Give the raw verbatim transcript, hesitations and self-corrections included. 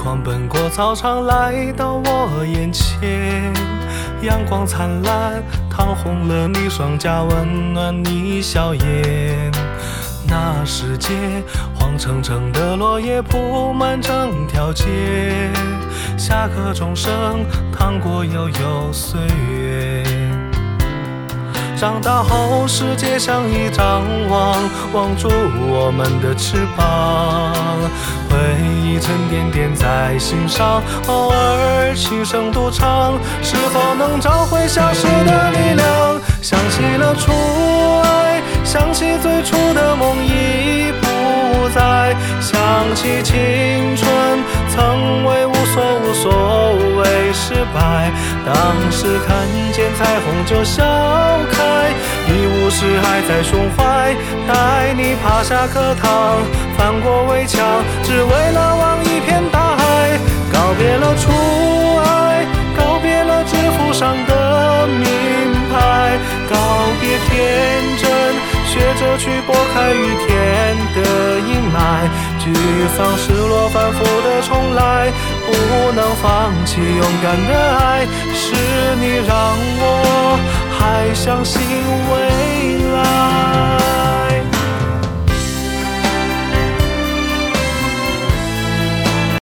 狂奔过操场，来到我眼前。阳光灿烂，烫红了你双颊，温暖你笑颜。那世界黄澄澄的落叶铺满整条街，下课钟声淌过悠悠岁月。长大后世界像一张网，网住我们的翅膀，回忆沉甸甸在心上，偶尔轻声独唱，是否能找回消失的力量？想起了初爱，想起最初的梦已不在，想起青春曾为无所无所谓失败，当时看见彩虹就笑开，一无是还在胸怀，带你爬下课堂，翻过围墙，只为了望一片大海。告别了初爱，告别了制服上的名牌，告别天真，学着去拨开雨天的阴霾，沮丧失落反复的重来，不能放弃勇敢的爱，是你让我还相信未来。